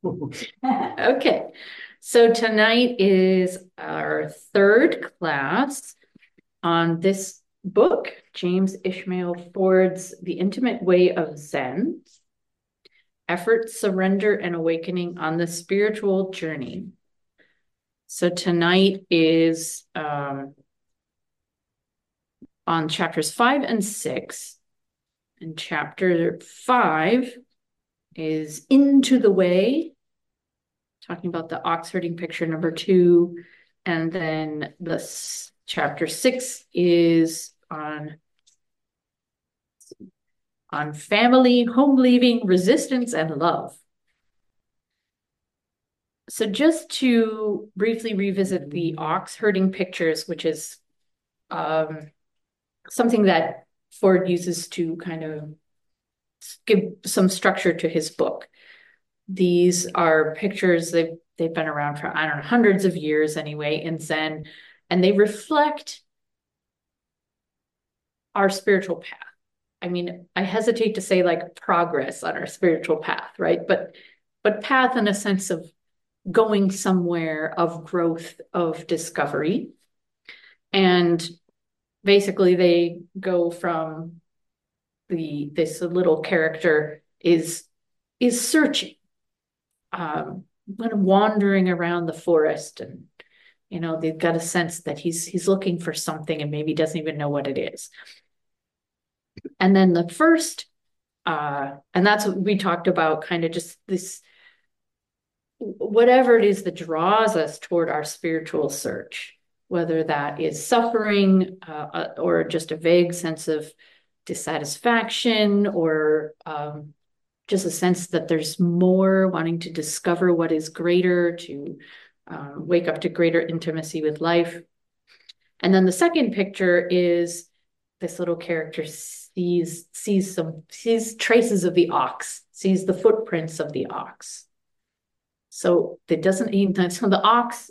Okay, so tonight is our third class on this book, James Ishmael Ford's The Intimate Way of Zen: Effort, Surrender, and Awakening on the Spiritual Journey. So tonight is on chapters 5 and 6. And chapter 5 is Into the Way, talking about the ox herding picture number 2. And then chapter 6 is on family, home leaving, resistance, and love. So just to briefly revisit the ox herding pictures, which is something that Ford uses to kind of give some structure to his book. These are pictures, they've been around for, I don't know, hundreds of years anyway, in Zen, and they reflect our spiritual path. I mean, I hesitate to say like progress on our spiritual path, right? But path in a sense of going somewhere, of growth, of discovery. And basically they go from this little character is searching, wandering around the forest, and they've got a sense that he's looking for something and maybe doesn't even know what it is. And then the first, and that's what we talked about, kind of just this, whatever it is that draws us toward our spiritual search, whether that is suffering, or just a vague sense of dissatisfaction, or just a sense that there's more, wanting to discover what is greater, to wake up to greater intimacy with life. And then the second picture is this little character sees traces of the ox, sees the footprints of the ox. So it doesn't even, so the ox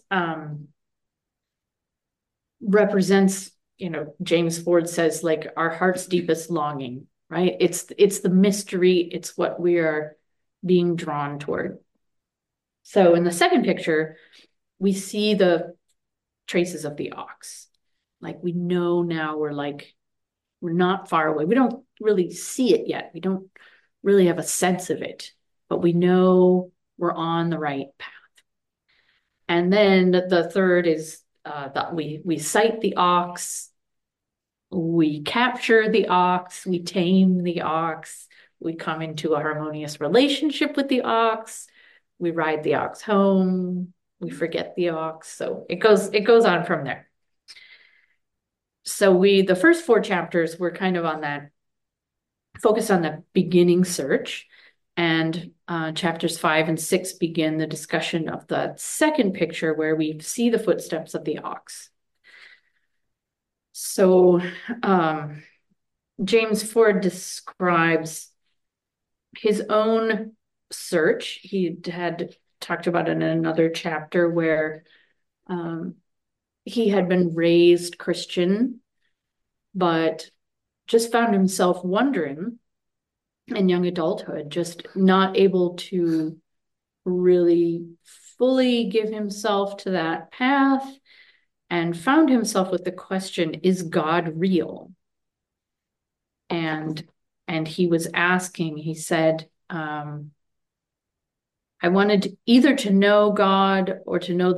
represents, James Ford says, like our heart's deepest longing, right? It's the mystery, it's what we are being drawn toward. So in the second picture, we see the traces of the ox. Like we know now we're not far away. We don't really see it yet. We don't really have a sense of it, but we know we're on the right path. And then the third is that we sight the ox, we capture the ox, we tame the ox, we come into a harmonious relationship with the ox, we ride the ox home, we forget the ox. So it goes on from there. So the first 4 chapters were kind of on that, focus on the beginning search. And chapters 5 and 6 begin the discussion of the second picture, where we see the footsteps of the ox. So James Ford describes his own search. He had talked about it in another chapter, where he had been raised Christian, but just found himself wondering in young adulthood, just not able to really fully give himself to that path, and found himself with the question, is God real? And he was asking, he said, I wanted either to know God, or to know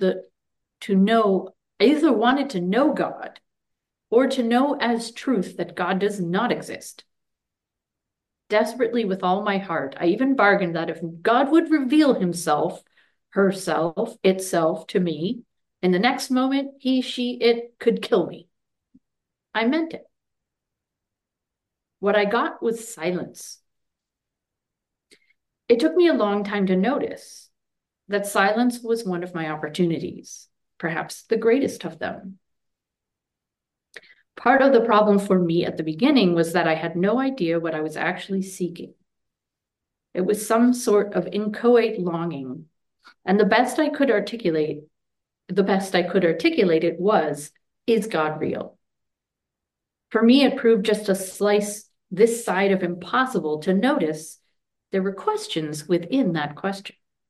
I either wanted to know God, or to know as truth that God does not exist. Desperately, with all my heart, I even bargained that if God would reveal himself, herself, itself to me, in the next moment, he, she, it could kill me. I meant it. What I got was silence. It took me a long time to notice that silence was one of my opportunities, perhaps the greatest of them. Part of the problem for me at the beginning was that I had no idea what I was actually seeking. It was some sort of inchoate longing, and the best I could articulate it was, is God real? For me, it proved just to slice this side of impossible to notice there were questions within that question.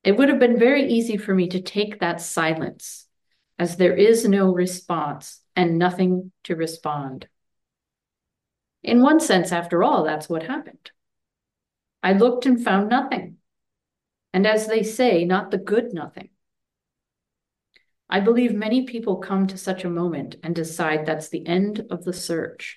It would have been very easy for me to take that silence as there is no response and nothing to respond. In one sense, after all, that's what happened. I looked and found nothing. And as they say, not the good nothing. I believe many people come to such a moment and decide that's the end of the search.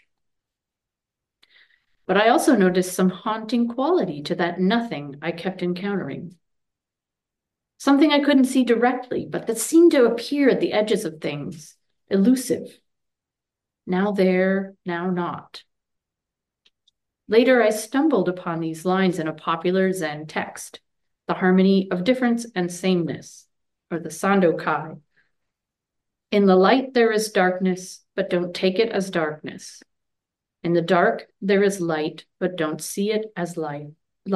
But I also noticed some haunting quality to that nothing I kept encountering. Something I couldn't see directly, but that seemed to appear at the edges of things, elusive. Now there, now not. Later, I stumbled upon these lines in a popular Zen text, The Harmony of Difference and Sameness, or the Sandokai. In the light, there is darkness, but don't take it as darkness. In the dark, there is light, but don't see it as light.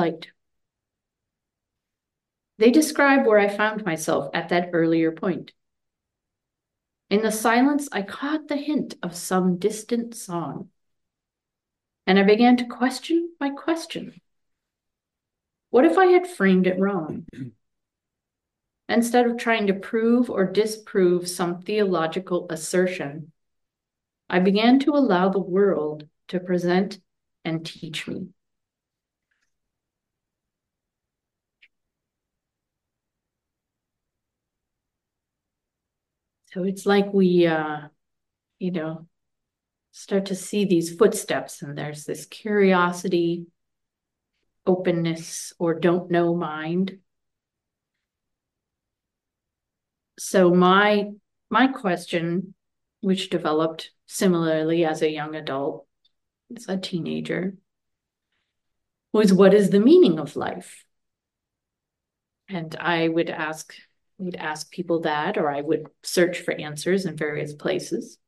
They describe where I found myself at that earlier point. In the silence, I caught the hint of some distant song. And I began to question my question. What if I had framed it wrong? Instead of trying to prove or disprove some theological assertion, I began to allow the world to present and teach me. So it's like we, start to see these footsteps, and there's this curiosity, openness, or don't know mind. So my question, which developed similarly as a young adult, as a teenager, was, what is the meaning of life? And I would ask people that, or I would search for answers in various places.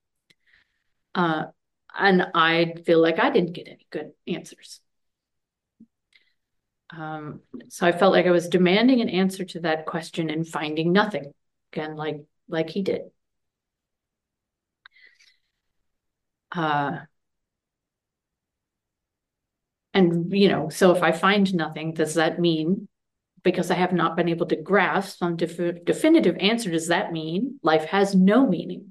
And I feel like I didn't get any good answers. So I felt like I was demanding an answer to that question and finding nothing, again, like he did. And so if I find nothing, does that mean, because I have not been able to grasp some definitive answer, does that mean life has no meaning?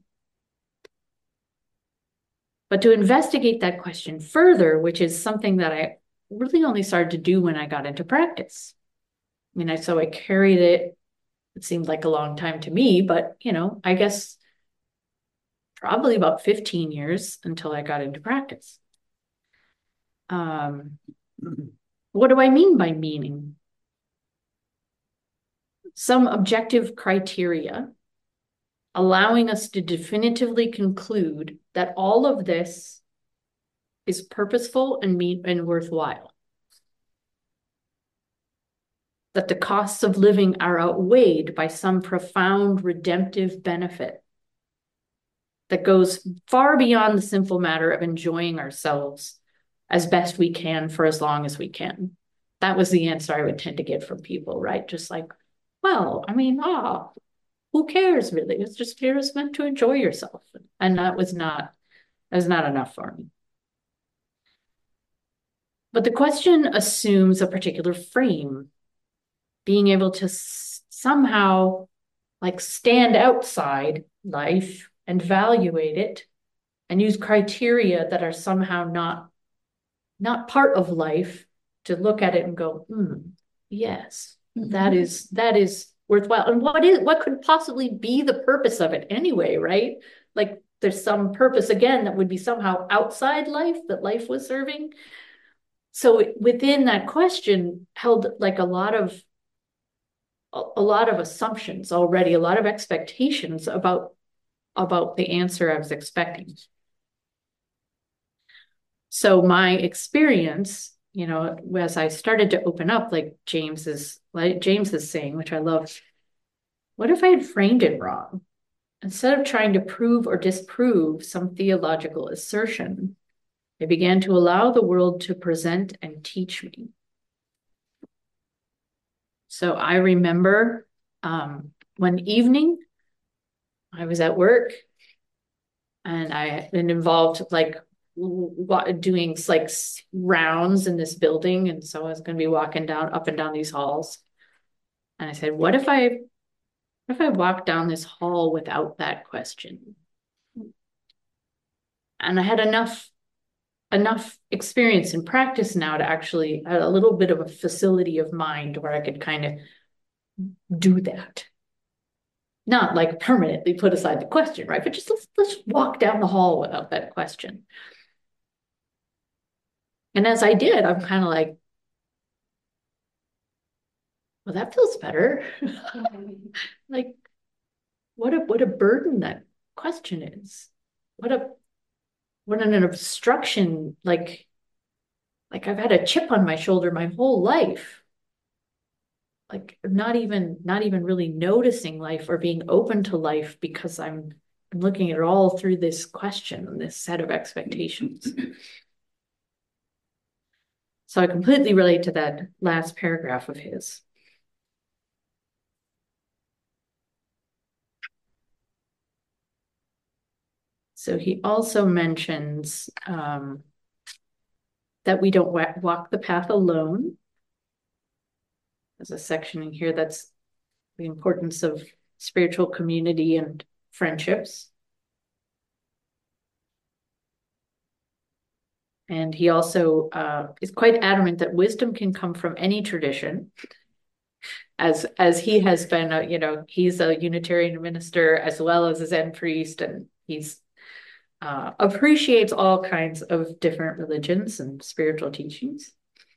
But to investigate that question further, which is something that I really only started to do when I got into practice. So I carried it. It seemed like a long time to me, but I guess probably about 15 years until I got into practice. What do I mean by meaning? Some objective criteria allowing us to definitively conclude that all of this is purposeful and worthwhile. That the costs of living are outweighed by some profound redemptive benefit that goes far beyond the simple matter of enjoying ourselves as best we can for as long as we can. That was the answer I would tend to get from people, right? Just like, well, who cares really? It's just, you're just meant to enjoy yourself. And that was not enough for me. But the question assumes a particular frame, being able to somehow stand outside life and evaluate it and use criteria that are somehow not part of life to look at it and go, yes, that is worthwhile. And what could possibly be the purpose of it anyway, right? Like there's some purpose again that would be somehow outside life that life was serving. So within that question held like a lot of assumptions already, a lot of expectations about the answer I was expecting. So my experience, as I started to open up, like James is saying, which I love, what if I had framed it wrong? Instead of trying to prove or disprove some theological assertion, I began to allow the world to present and teach me. So I remember one evening I was at work and I had been involved doing rounds in this building. And so I was going to be walking up and down these halls. And I said, what if I walk down this hall without that question? And I had enough experience and practice now to actually a little bit of a facility of mind where I could kind of do that. Not like permanently put aside the question, right? But just let's walk down the hall without that question. And as I did, I'm kind of like, well, that feels better. Like, what a burden that question is. What an obstruction. Like I've had a chip on my shoulder my whole life. Like not even really noticing life or being open to life because I'm looking at it all through this question and this set of expectations. So I completely relate to that last paragraph of his. So he also mentions that we don't walk the path alone. There's a section in here that's the importance of spiritual community and friendships. And he also is quite adamant that wisdom can come from any tradition. As he has been, he's a Unitarian minister as well as a Zen priest, and he's appreciates all kinds of different religions and spiritual teachings.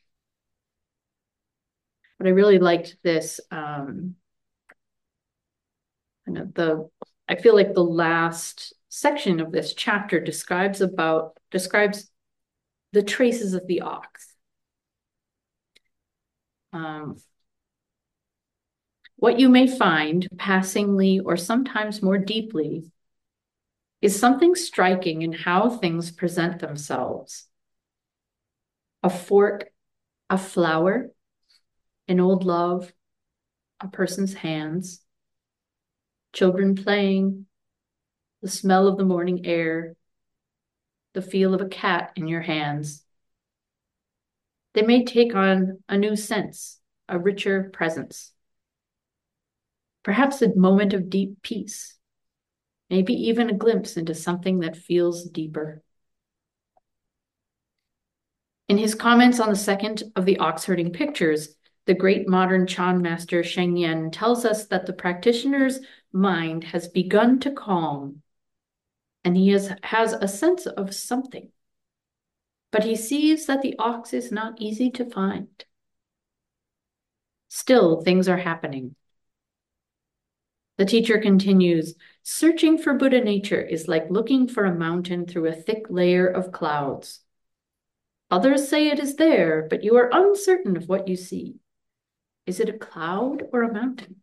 But I really liked this. I feel like the last section of this chapter describes the traces of the ox. What you may find passingly or sometimes more deeply is something striking in how things present themselves. A fork, a flower, an old love, a person's hands, children playing, the smell of the morning air, the feel of a cat in your hands. They may take on a new sense, a richer presence. Perhaps a moment of deep peace, maybe even a glimpse into something that feels deeper. In his comments on the second of the ox herding pictures, the great modern Chan master Sheng Yen tells us that the practitioner's mind has begun to calm, and he has a sense of something. But he sees that the ox is not easy to find. Still, things are happening. The teacher continues, searching for Buddha nature is like looking for a mountain through a thick layer of clouds. Others say it is there, but you are uncertain of what you see. Is it a cloud or a mountain?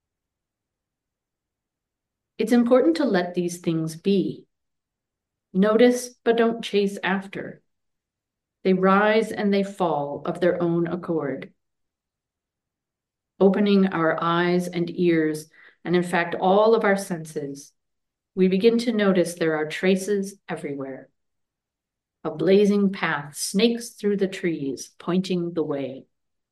It's important to let these things be. Notice, but don't chase after. They rise and they fall of their own accord. Opening our eyes and ears, and in fact, all of our senses, we begin to notice there are traces everywhere. A blazing path snakes through the trees, pointing the way.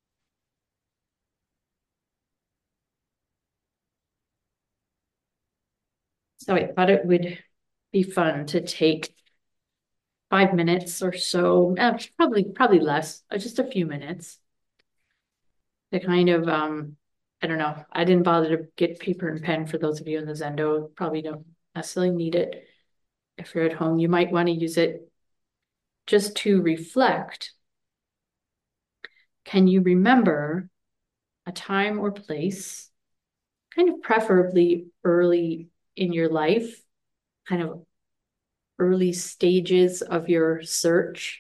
So I thought it would be fun to take 5 minutes or so, probably less, just a few minutes to kind of, I don't know. I didn't bother to get paper and pen for those of you in the Zendo. Probably don't necessarily need it. If you're at home, you might want to use it just to reflect. Can you remember a time or place, kind of preferably early in your life, kind of early stages of your search,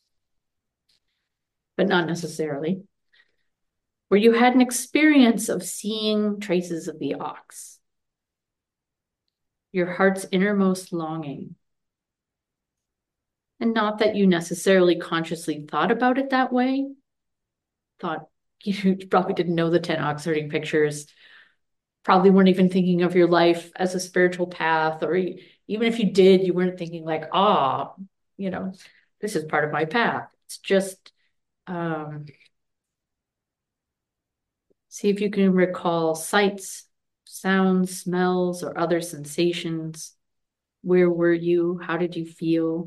but not necessarily, where you had an experience of seeing traces of the ox, your heart's innermost longing. And not that you necessarily consciously thought about it that way, thought you probably didn't know the 10 ox herding pictures, probably weren't even thinking of your life as a spiritual path, or even if you did, you weren't thinking like, this is part of my path. It's just See if you can recall sights, sounds, smells, or other sensations. Where were you? How did you feel?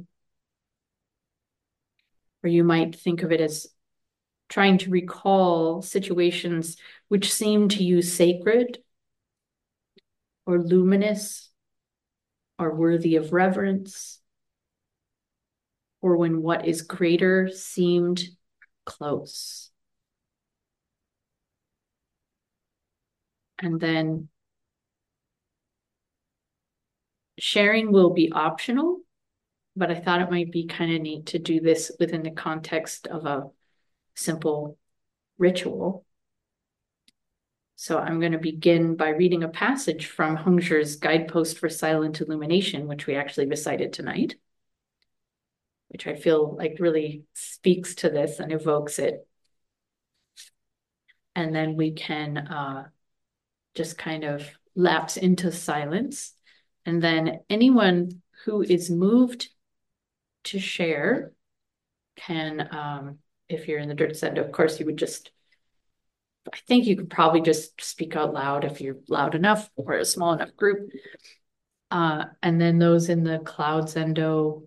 Or you might think of it as trying to recall situations which seem to you sacred or luminous or worthy of reverence, or when what is greater seemed close. And then sharing will be optional, but I thought it might be kind of neat to do this within the context of a simple ritual. So I'm going to begin by reading a passage from Hongzhi's Guidepost for Silent Illumination, which we actually recited tonight, which I feel like really speaks to this and evokes it. And then we can just kind of lapse into silence. And then anyone who is moved to share can, if you're in the Dirt Send, of course, you would just, I think you could probably just speak out loud if you're loud enough or a small enough group. And then those in the Cloud Zendo,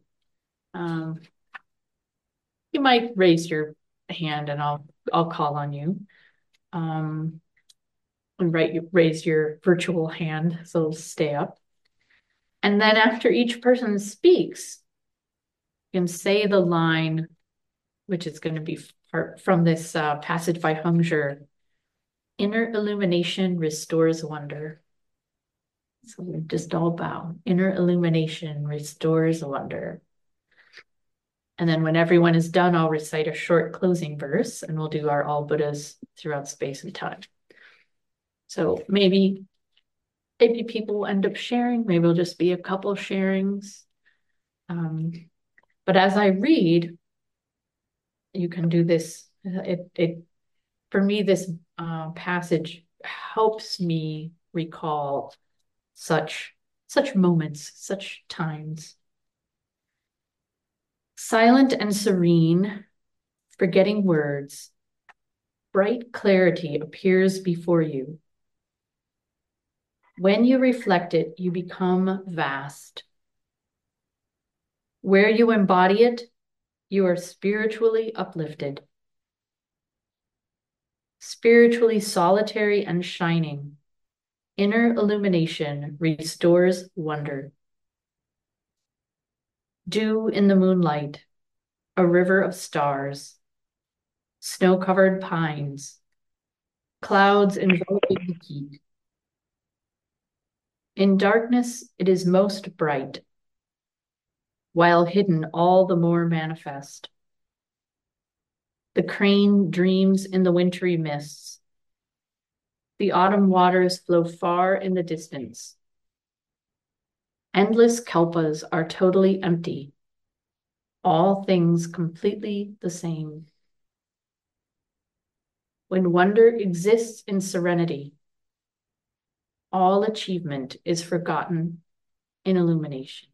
you might raise your hand and I'll call on you. And raise your virtual hand, so it'll stay up. And then after each person speaks, you can say the line, which is going to be from this passage by Hongzhi. Inner illumination restores wonder. So we just all bow. Inner illumination restores wonder. And then when everyone is done, I'll recite a short closing verse and we'll do our all Buddhas throughout space and time. So maybe people will end up sharing. Maybe it'll just be a couple sharings. But as I read, you can do this. For me, this passage helps me recall such moments, such times. Silent and serene, forgetting words, bright clarity appears before you. When you reflect it, you become vast. Where you embody it, you are spiritually uplifted. Spiritually solitary and shining, inner illumination restores wonder. Dew in the moonlight, a river of stars, snow-covered pines, clouds enveloping the heat. In darkness, it is most bright, while hidden all the more manifest. The crane dreams in the wintry mists. The autumn waters flow far in the distance. Endless kalpas are totally empty. All things completely the same. When wonder exists in serenity, all achievement is forgotten in illumination.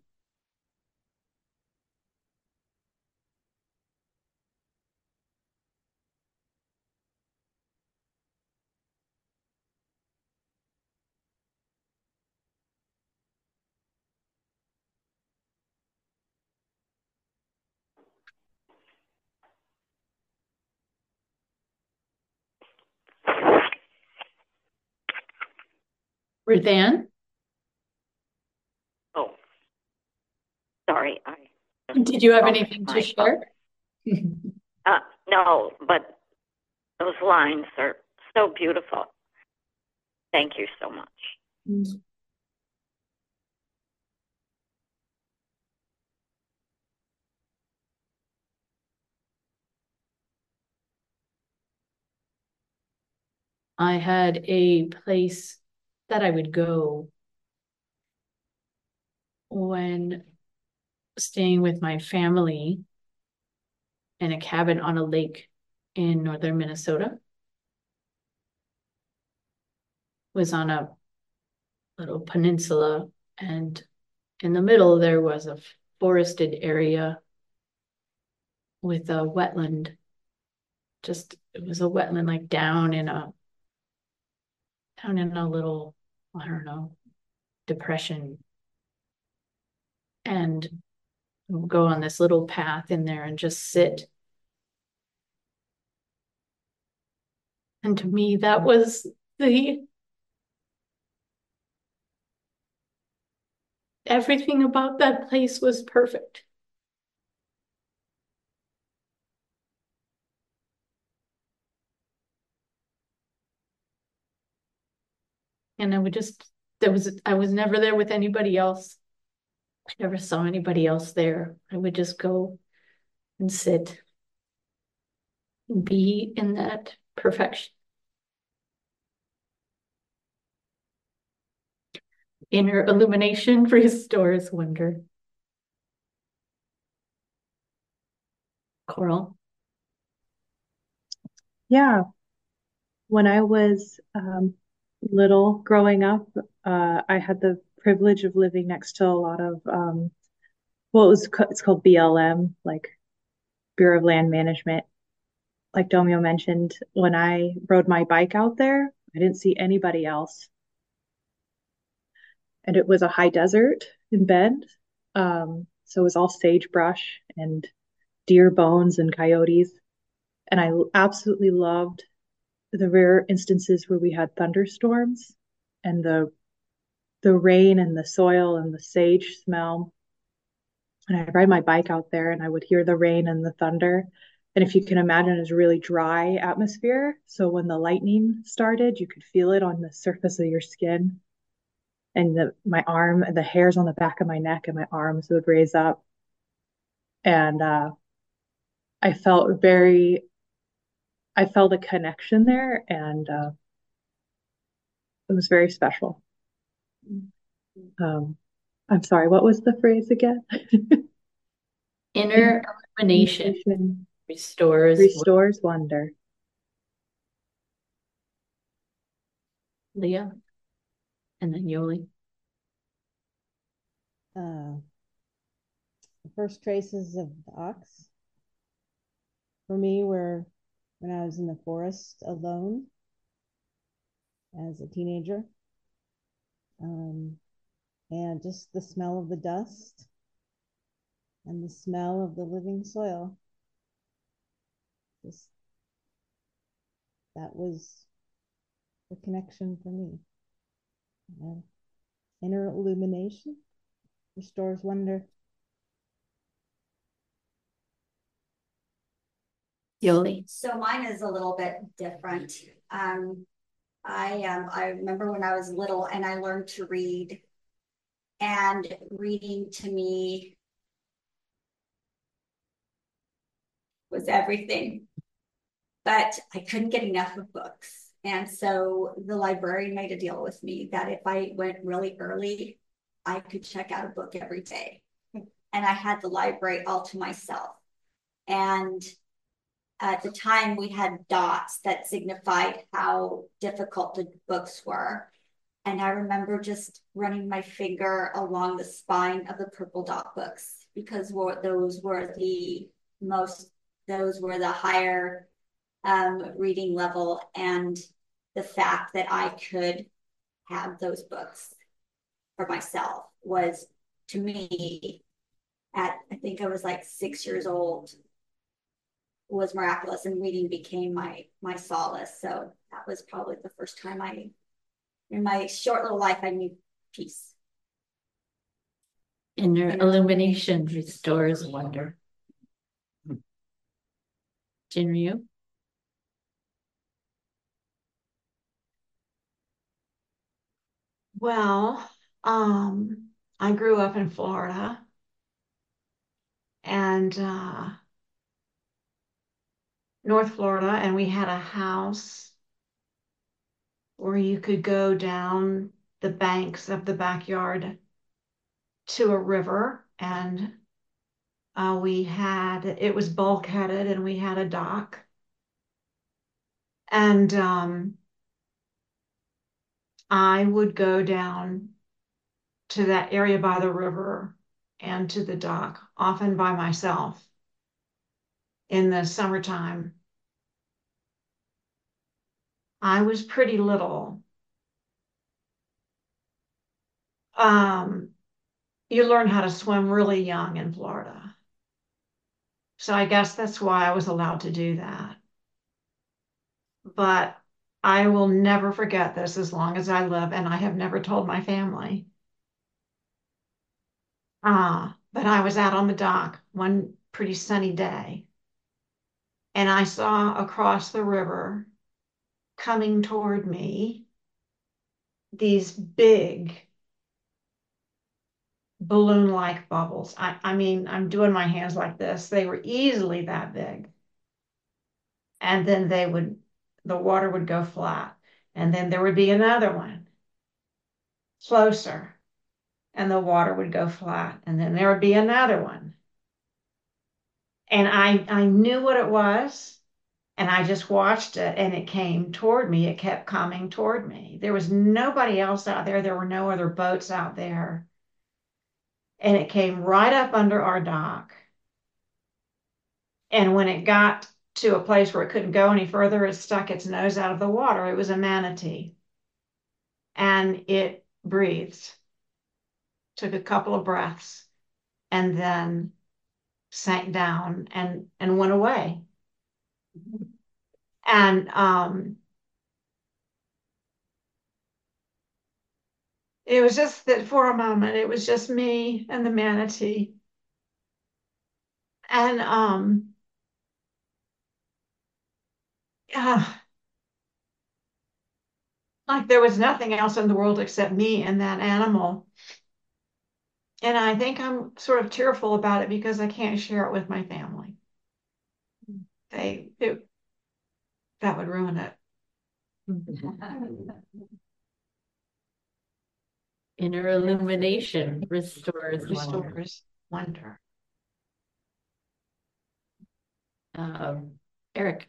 Ruthann? Oh, sorry. Did you have anything to share? No, but those lines are so beautiful. Thank you so much. I had a place that I would go when staying with my family in a cabin on a lake in northern Minnesota. It was on a little peninsula, and in the middle there was a forested area with a wetland. It was a wetland like down in a down in a little, I don't know, depression, and go on this little path in there and just sit. And to me, that was the everything about that place was perfect. And I would just, I was never there with anybody else. I never saw anybody else there. I would just go and sit and be in that perfection. Inner illumination restores wonder. Coral. Yeah, when I was little growing up, I had the privilege of living next to a lot of well, it's called BLM, like Bureau of Land Management. Like Domio mentioned, when I rode my bike out there, I didn't see anybody else, and it was a high desert in Bend, so it was all sagebrush and deer bones and coyotes, and I absolutely loved the rare instances where we had thunderstorms and the rain and the soil and the sage smell. And I'd ride my bike out there and I would hear the rain and the thunder. And if you can imagine, it's a really dry atmosphere. So when the lightning started, you could feel it on the surface of your skin. And my arm, the hairs on the back of my neck and my arms would raise up. And I felt I felt a connection there. And it was very special. Um, I'm sorry, what was the phrase again? Inner illumination Restores wonder. Leah, and then Yoli. The first traces of the ox for me were when I was in the forest alone as a teenager. And just the smell of the dust and the smell of the living soil. Just, that was the connection for me. Inner illumination restores wonder. Yoli. So mine is a little bit different. I remember when I was little and I learned to read, and reading to me was everything. But I couldn't get enough of books. And so the librarian made a deal with me that if I went really early, I could check out a book every day. And I had the library all to myself. And at the time, we had dots that signified how difficult the books were. And I remember just running my finger along the spine of the purple dot books because those were the higher reading level, and the fact that I could have those books for myself was, to me, I think I was like 6 years old, was miraculous, and reading became my solace. So that was probably the first time in my short little life, I knew peace. Inner illumination restores wonder. Jinryu. Well, I grew up in Florida, and North Florida, and we had a house where you could go down the banks of the backyard to a river, and it was bulkheaded, and we had a dock. And I would go down to that area by the river and to the dock, often by myself in the summertime. I was pretty little, you learn how to swim really young in Florida. So I guess that's why I was allowed to do that. But I will never forget this as long as I live, and I have never told my family. But I was out on the dock one pretty sunny day, and I saw across the river coming toward me these big balloon-like bubbles. I mean, I'm doing my hands like this. They were easily that big. And then the water would go flat. And then there would be another one closer, and the water would go flat. And then there would be another one. And I knew what it was, and I just watched it, and it came toward me. It kept coming toward me. There was nobody else out there. There were no other boats out there. And it came right up under our dock. And when it got to a place where it couldn't go any further, it stuck its nose out of the water. It was a manatee. And it breathed, took a couple of breaths, and then sank down and went away. And it was just that for a moment, it was just me and the manatee. And yeah, like there was nothing else in the world except me and that animal. And I think I'm sort of tearful about it because I can't share it with my family. That would ruin it. Inner illumination restores wonder. Restores wonder. Eric.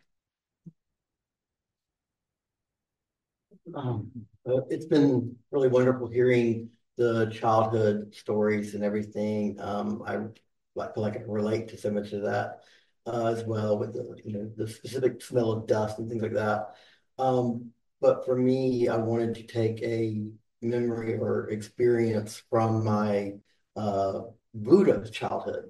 It's been really wonderful hearing the childhood stories and everything. I feel like I can relate to so much of that as well, with the specific smell of dust and things like that. But for me, I wanted to take a memory or experience from my Buddha childhood.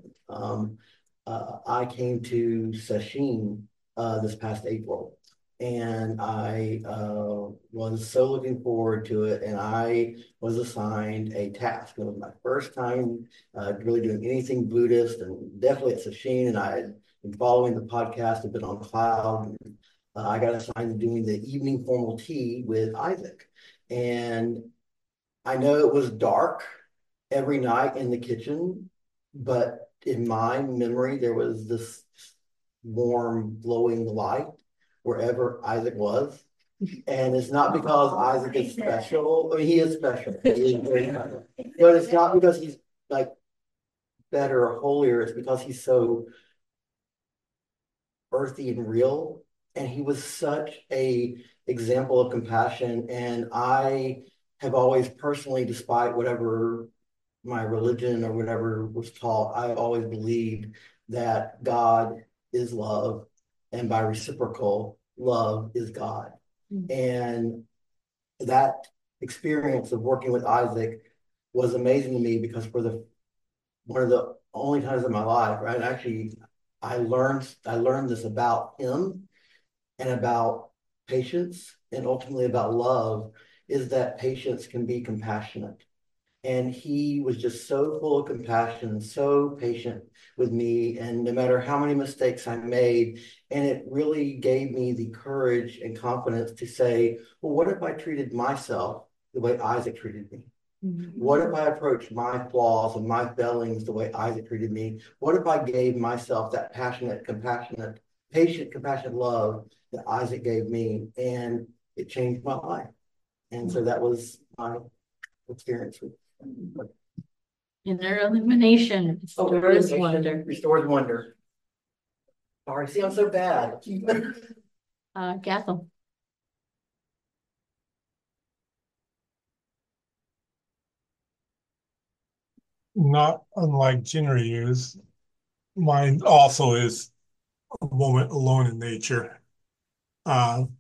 I came to Sesshin this past April, and I was so looking forward to it, and I was assigned a task. It was my first time really doing anything Buddhist, and definitely at Sesshin, and I had been following the podcast, had been on Cloud, and I got assigned to doing the evening formal tea with Isaac. And I know it was dark every night in the kitchen, but in my memory, there was this warm, glowing light wherever Isaac was. And it's not because Isaac is special. I mean, he is special. He is very special. But it's not because he's like better or holier. It's because he's so earthy and real. And he was such a example of compassion. And I have always personally, despite whatever my religion or whatever was taught, I always believed that God is love, and by reciprocal, love is God. Mm-hmm. And that experience of working with Isaac was amazing to me, because for one of the only times in my life, right? Actually, I learned this about him and about patience, and ultimately about love, is that patience can be compassionate. And he was just so full of compassion and so patient with me, and no matter how many mistakes I made. And it really gave me the courage and confidence to say, well, what if I treated myself the way Isaac treated me? Mm-hmm. What if I approached my flaws and my failings the way Isaac treated me? What if I gave myself that passionate, compassionate, patient, compassionate love that Isaac gave me? And it changed my life. And so that was my experience with inner illumination restores wonder. Restores wonder. Sorry, see, I'm so bad. Gathel. Not unlike Jinryu's, mine also is a moment alone in nature.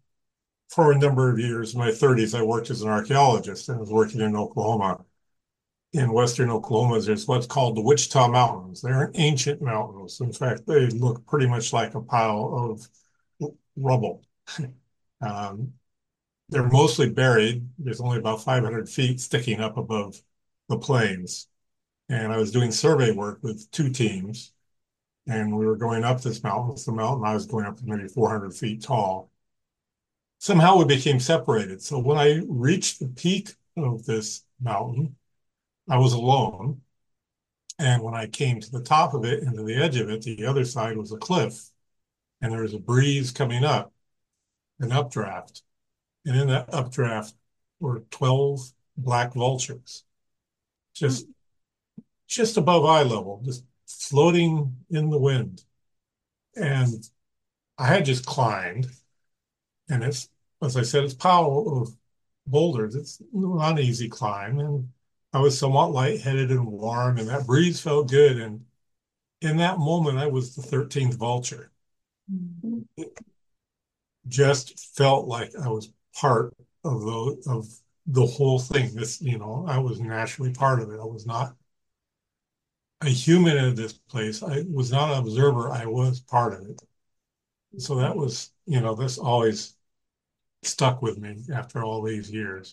For a number of years, in my 30s, I worked as an archaeologist and was working in Oklahoma. in western Oklahoma, there's what's called the Wichita Mountains. They're ancient mountains. In fact, they look pretty much like a pile of rubble. Um, they're mostly buried. There's only about 500 feet sticking up above the plains. And I was doing survey work with two teams, and we were going up this mountain. It's the mountain I was going up to maybe 400 feet tall. Somehow we became separated. So when I reached the peak of this mountain, I was alone. And when I came to the top of it and to the edge of it, the other side was a cliff. And there was a breeze coming up, an updraft. And in that updraft were 12 black vultures, just just above eye level, just floating in the wind. And I had just climbed, and it's, as I said, it's pile of boulders. It's not an easy climb, and I was somewhat lightheaded and warm, and that breeze felt good. And in that moment, I was the 13th vulture. It just felt like I was part of the whole thing. This, I was naturally part of it. I was not a human in this place. I was not an observer. I was part of it. So that was, this always stuck with me after all these years.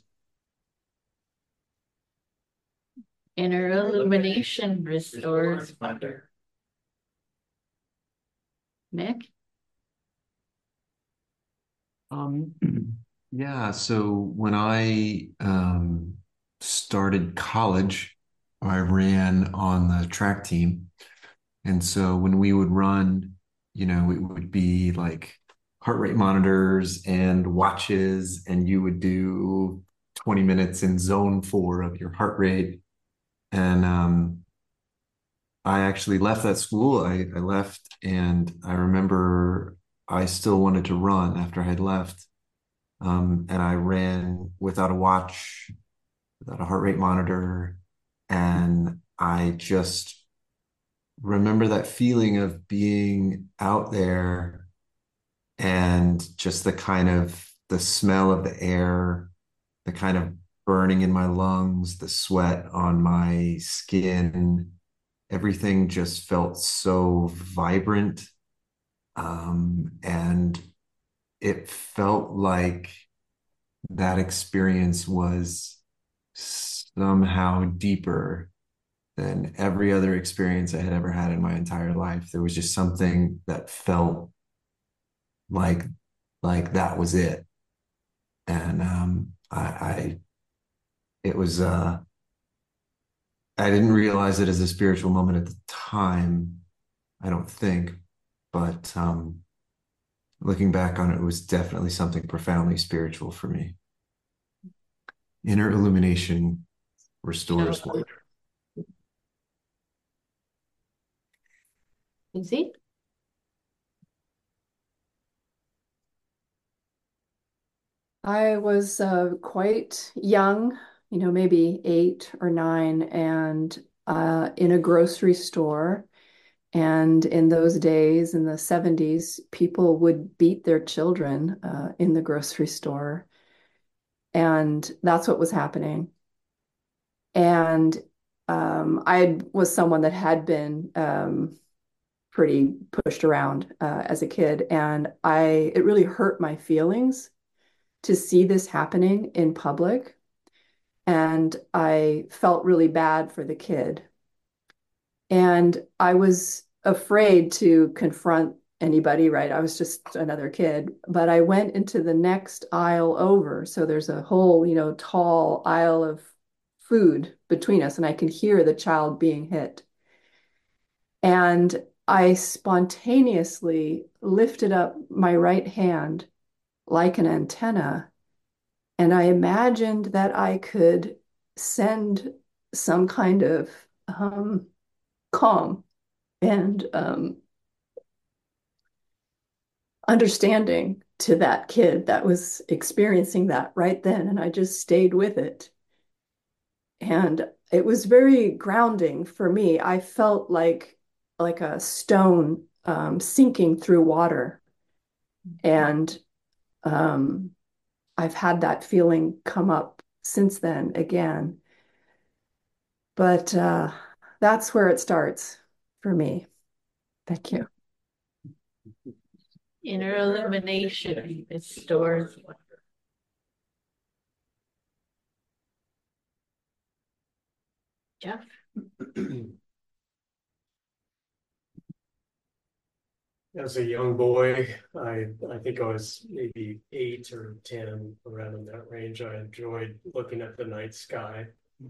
Inner illumination restores wonder. Nick? Um, yeah, so when I started college, I ran on the track team. And so when we would run, it would be like heart rate monitors and watches, and you would do 20 minutes in zone 4 of your heart rate. And I actually left that school. I left, and I remember I still wanted to run after I had left. And I ran without a watch, without a heart rate monitor. And I just remember that feeling of being out there and just the smell of the air, the kind of burning in my lungs, the sweat on my skin. Everything just felt so vibrant. And it felt like that experience was somehow deeper than every other experience I had ever had in my entire life. There was just something that felt like that was it. And it was I didn't realize it as a spiritual moment at the time, I don't think, but looking back on it, it was definitely something profoundly spiritual for me. Inner illumination restores wonder. Izzy? I was quite young, maybe 8 or 9, and in a grocery store. And in those days, in the 70s, people would beat their children in the grocery store. And that's what was happening. And I was someone that had been pretty pushed around as a kid. And it really hurt my feelings to see this happening in public. And I felt really bad for the kid. And I was afraid to confront anybody, right? I was just another kid, but I went into the next aisle over. So there's a whole, tall aisle of food between us, and I can hear the child being hit. And I spontaneously lifted up my right hand like an antenna, and I imagined that I could send some kind of calm and understanding to that kid that was experiencing that right then. And I just stayed with it. And it was very grounding for me. I felt like a stone sinking through water. And I've had that feeling come up since then again. But that's where it starts for me. Thank you. Inner illumination restores wonder. Jeff? As a young boy, I think I was maybe 8 or 10, around in that range. I enjoyed looking at the night sky.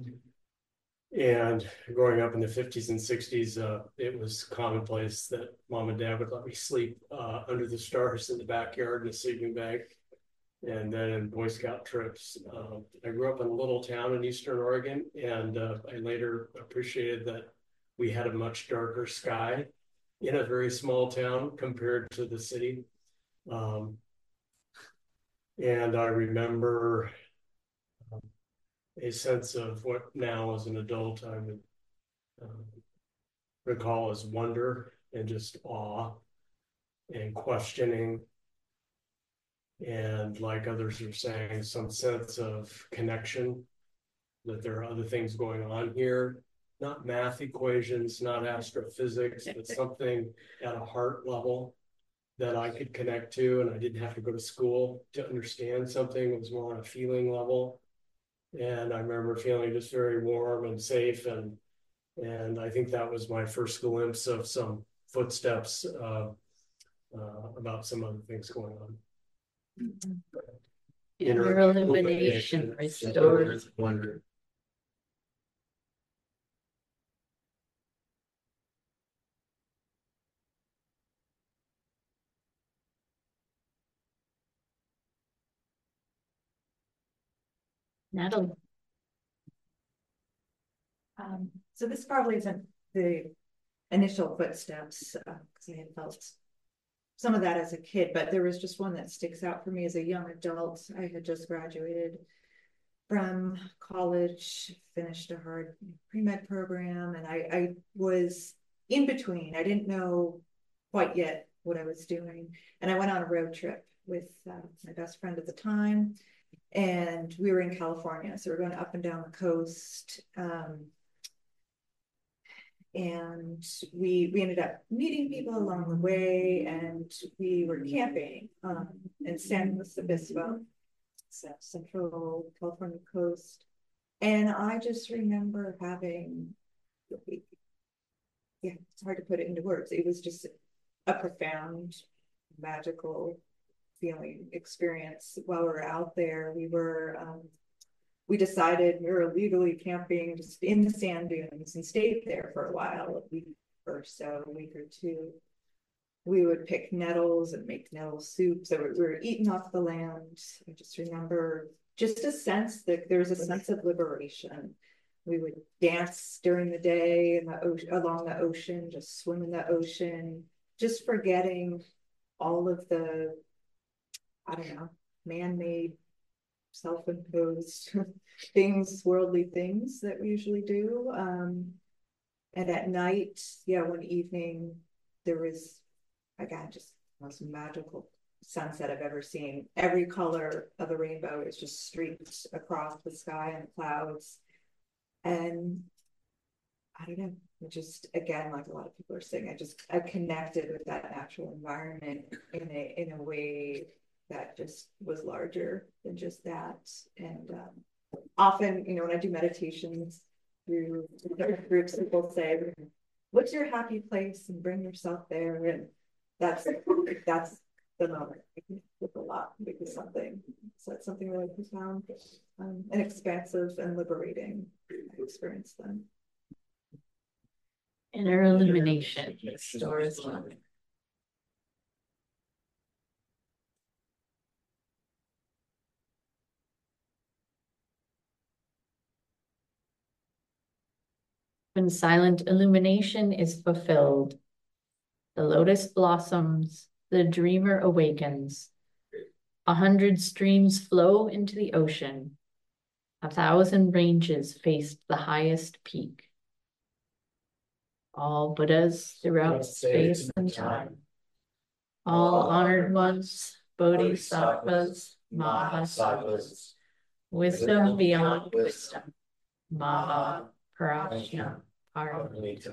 And growing up in the 50s and 60s, it was commonplace that mom and dad would let me sleep under the stars in the backyard in a sleeping bag. And then in Boy Scout trips, I grew up in a little town in Eastern Oregon, and I later appreciated that we had a much darker sky in a very small town compared to the city. And I remember a sense of what now as an adult I would recall as wonder and just awe and questioning. And like others are saying, some sense of connection, that there are other things going on here, not math equations, not astrophysics, but something at a heart level that I could connect to. And I didn't have to go to school to understand something. It was more on a feeling level. And I remember feeling just very warm and safe. And I think that was my first glimpse of some footsteps about some other things going on. Inner illumination restores wonder. Natalie. So this probably isn't the initial footsteps, because I had felt some of that as a kid, but there was just one that sticks out for me as a young adult. I had just graduated from college, finished a hard pre-med program, and I was in between. I didn't know quite yet what I was doing. And I went on a road trip with my best friend at the time, and we were in California. So we're going up and down the coast. And we ended up meeting people along the way, and we were camping in San Luis Obispo, Central California coast. And I just remember having, yeah, it's hard to put it into words. It was just a profound, magical feeling experience while we were out there. We decided we were illegally camping just in the sand dunes and stayed there for a while, a week or so, a week or two. We would pick nettles and make nettle soup. So we were eating off the land. I just remember just a sense that there was a sense of liberation. We would dance during the day in the ocean, along the ocean, just swim in the ocean, just forgetting all of the, I don't know, man-made, self-imposed things, worldly things that we usually do. And at night, yeah, one evening, there was, again, just the most magical sunset I've ever seen. Every color of the rainbow is just streaked across the sky and clouds. And I don't know, it just, again, like a lot of people are saying, I connected with that natural environment in a way that just was larger than just that. And often, you know, when I do meditations through different groups, people say, what's your happy place, and bring yourself there. And that's the moment. With a lot, because something, so it's something really profound and expansive and liberating. I experienced them. Inner illumination restores wonder. When silent illumination is fulfilled, the lotus blossoms, the dreamer awakens. 100 streams flow into the ocean. 1,000 ranges face the highest peak. All Buddhas throughout space and time. All honored ones, bodhisattvas, mahasattvas. Wisdom beyond wisdom. Maha perhaps, yeah. All right.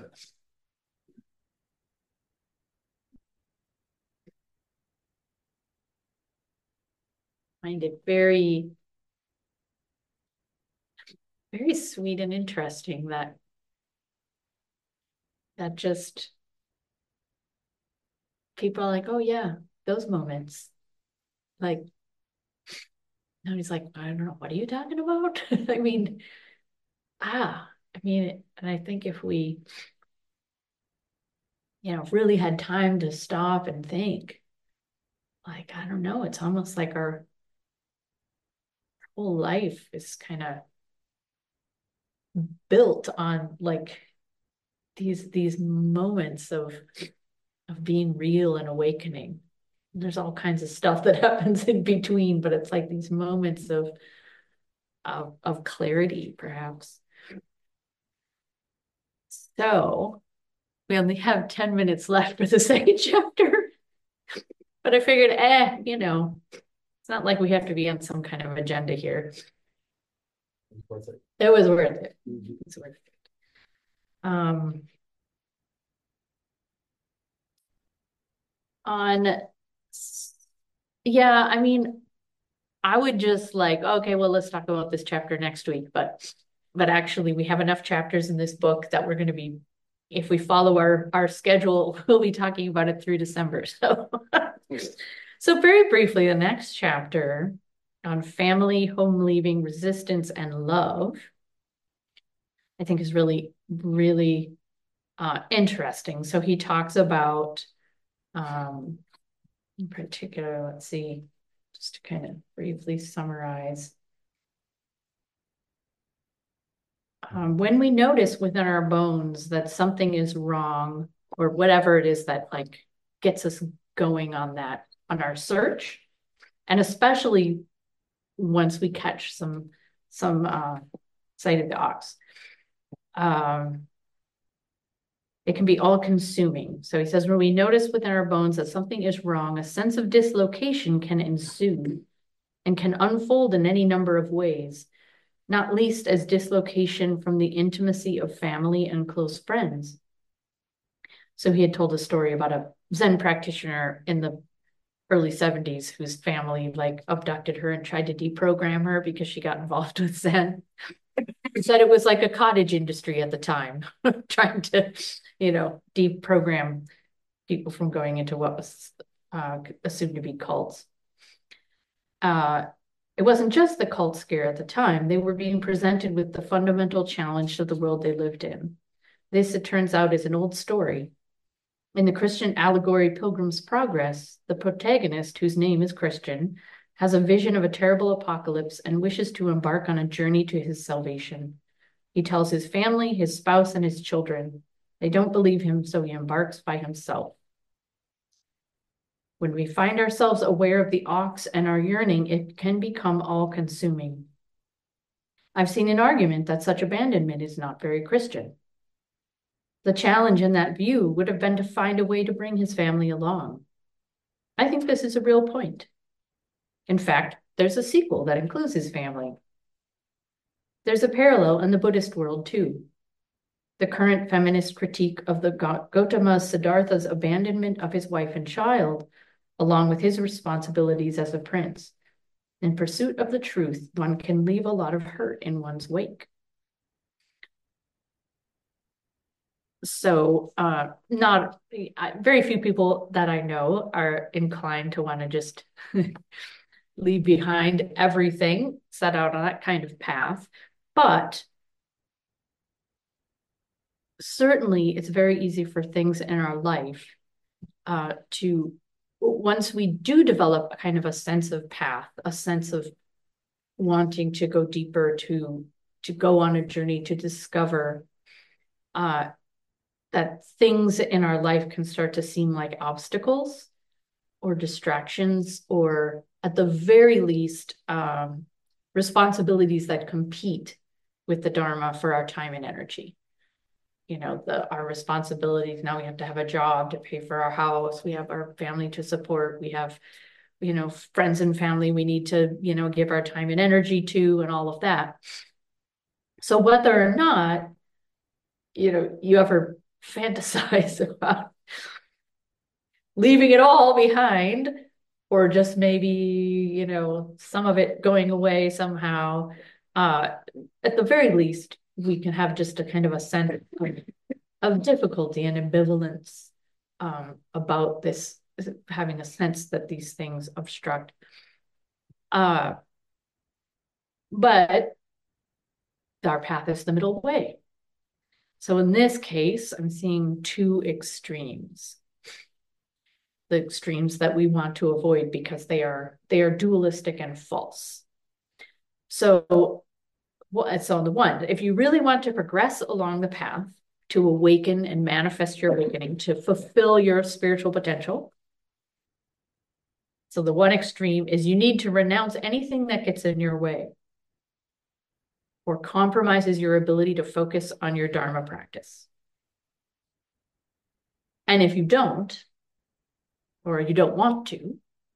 Find it very, very sweet and interesting that just people are like, oh yeah, those moments. Like, now he's like, I don't know, what are you talking about? I mean, and I think if we, really had time to stop and think, like, I don't know, it's almost like our whole life is kind of built on like these moments of being real and awakening. There's all kinds of stuff that happens in between, but it's like these moments of clarity, perhaps. So we only have 10 minutes left for the second chapter. But I figured, it's not like we have to be on some kind of agenda here. It was worth it. It's worth it. I would just like, okay, well, let's talk about this chapter next week. But actually, we have enough chapters in this book that we're going to be, if we follow our schedule, we'll be talking about it through December. So, so very briefly, the next chapter on family, home leaving, resistance, and love, I think is really, really interesting. So he talks about, in particular, let's see, just to kind of briefly summarize. When we notice within our bones that something is wrong, or whatever it is that like gets us going on our search, and especially once we catch some sight of the ox, it can be all consuming. So he says, when we notice within our bones that something is wrong, a sense of dislocation can ensue and can unfold in any number of ways, not least as dislocation from the intimacy of family and close friends. So he had told a story about a Zen practitioner in the early 70s whose family like abducted her and tried to deprogram her because she got involved with Zen. He said it was like a cottage industry at the time, trying to, deprogram people from going into what was assumed to be cults. It wasn't just the cult scare at the time. They were being presented with the fundamental challenge of the world they lived in. This, it turns out, is an old story. In the Christian allegory Pilgrim's Progress, the protagonist, whose name is Christian, has a vision of a terrible apocalypse and wishes to embark on a journey to his salvation. He tells his family, his spouse, and his children. They don't believe him, so he embarks by himself. When we find ourselves aware of the ox and our yearning, it can become all-consuming. I've seen an argument that such abandonment is not very Christian. The challenge in that view would have been to find a way to bring his family along. I think this is a real point. In fact, there's a sequel that includes his family. There's a parallel in the Buddhist world, too. The current feminist critique of the Gautama Siddhartha's abandonment of his wife and child, along with his responsibilities as a prince. In pursuit of the truth, one can leave a lot of hurt in one's wake. So very few people that I know are inclined to want to just leave behind everything, set out on that kind of path. But certainly it's very easy for things in our life to, once we do develop a kind of a sense of path, a sense of wanting to go deeper, to go on a journey, to discover that things in our life can start to seem like obstacles or distractions, or at the very least, responsibilities that compete with the Dharma for our time and energy. Our responsibilities, now we have to have a job to pay for our house, we have our family to support, we have, friends and family we need to, give our time and energy to, and all of that. So whether or not you ever fantasize about leaving it all behind, or just maybe, some of it going away somehow. At the very least, we can have just a kind of a sense of difficulty and ambivalence about this, having a sense that these things obstruct. But our path is the middle way. So in this case, I'm seeing two extremes. The extremes that we want to avoid because they are dualistic and false. So on the one, if you really want to progress along the path to awaken and manifest your awakening, to fulfill your spiritual potential. So the one extreme is you need to renounce anything that gets in your way or compromises your ability to focus on your Dharma practice. And if you don't, or you don't want to,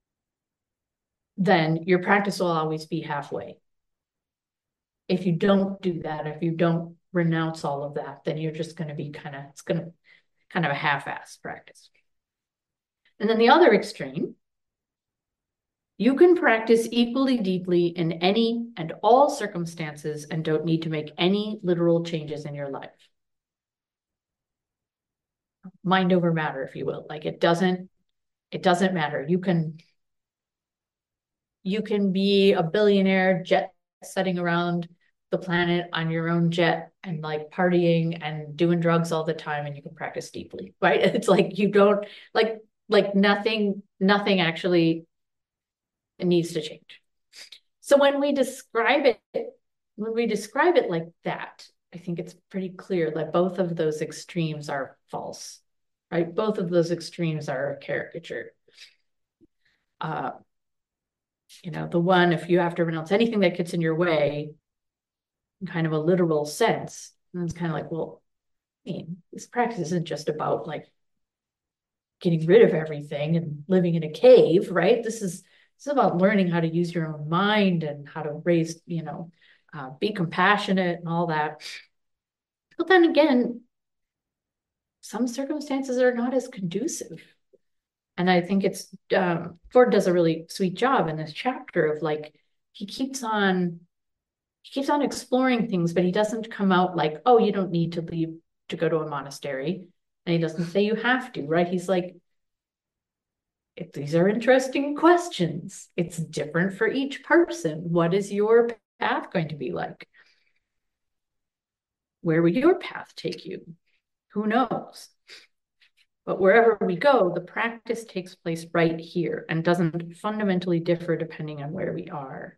then your practice will always be halfway. If you don't do that, if you don't renounce all of that, then you're just going to be kind of a half-assed practice. And then the other extreme, you can practice equally deeply in any and all circumstances and don't need to make any literal changes in your life. Mind over matter, if you will. Like it doesn't matter. You can be a billionaire jet setting around the planet on your own jet and like partying and doing drugs all the time, and you can practice deeply, right? It's like you don't like nothing actually needs to change. So when we describe it like that, I think it's pretty clear that both of those extremes are false, right? Both of those extremes are a caricature. The one, if you have to renounce anything that gets in your way, in kind of a literal sense, and it's kind of like, well, I mean, this practice isn't just about like getting rid of everything and living in a cave, right? This is about learning how to use your own mind and how to raise, be compassionate and all that. But then again, some circumstances are not as conducive. And I think Ford does a really sweet job in this chapter of like, he keeps on exploring things, but he doesn't come out like, oh, you don't need to leave to go to a monastery. And he doesn't say you have to, right? He's like, these are interesting questions. It's different for each person. What is your path going to be like? Where will your path take you? Who knows? But wherever we go, the practice takes place right here and doesn't fundamentally differ depending on where we are.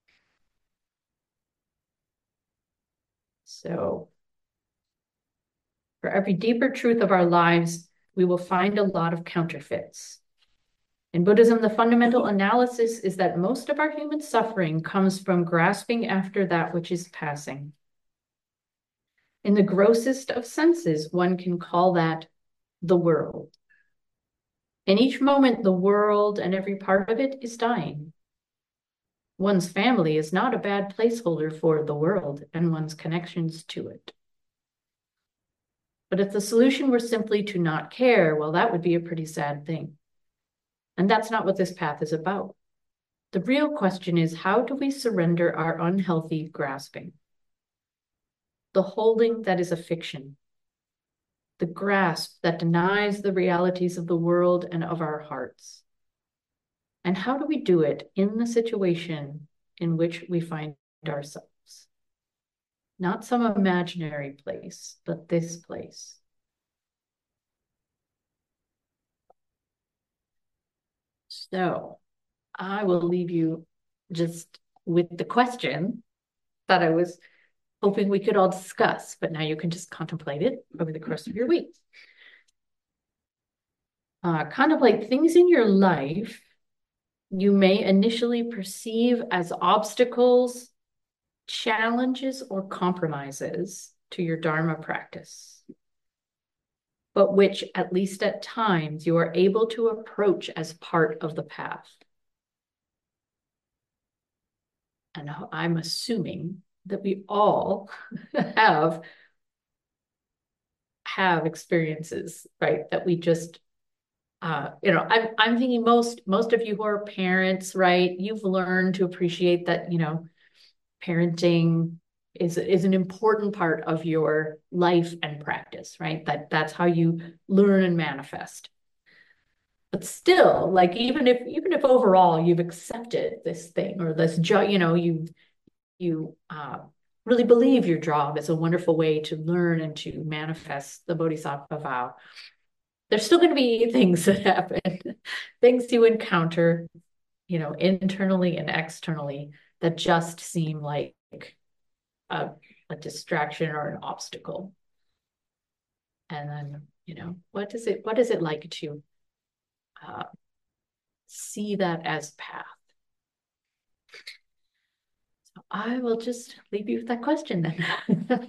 So for every deeper truth of our lives, we will find a lot of counterfeits. In Buddhism, the fundamental analysis is that most of our human suffering comes from grasping after that which is passing. In the grossest of senses, one can call that the world. In each moment, the world and every part of it is dying. One's family is not a bad placeholder for the world and one's connections to it. But if the solution were simply to not care, well, that would be a pretty sad thing. And that's not what this path is about. The real question is, how do we surrender our unhealthy grasping? The holding that is a fiction. The grasp that denies the realities of the world and of our hearts. And how do we do it in the situation in which we find ourselves? Not some imaginary place, but this place. So I will leave you just with the question that I was hoping we could all discuss, but now you can just contemplate it over the course of your week. Contemplate things in your life you may initially perceive as obstacles, challenges, or compromises to your Dharma practice, but which, at least at times, you are able to approach as part of the path. And I'm assuming that we all have have experiences, right? That we just, I'm thinking most of you who are parents, right? You've learned to appreciate that, parenting is an important part of your life and practice, right? That's how you learn and manifest. But still, like even if overall you've accepted this thing or this job, you really believe your job is a wonderful way to learn and to manifest the Bodhisattva vow. There's still going to be things that happen, things you encounter, internally and externally that just seem like a distraction or an obstacle. And then, what is it like to see that as path? So I will just leave you with that question then.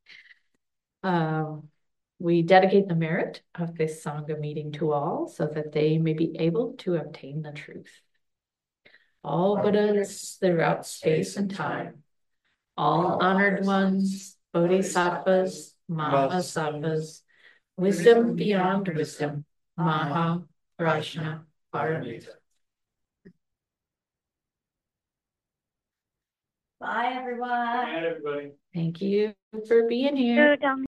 We dedicate the merit of this Sangha meeting to all so that they may be able to obtain the truth. All Buddhas throughout space and time, all honored ones, bodhisattvas, mahasattvas, wisdom beyond wisdom, Maha Prajna Paramita. Bye, everyone. Bye, everybody. Thank you for being here.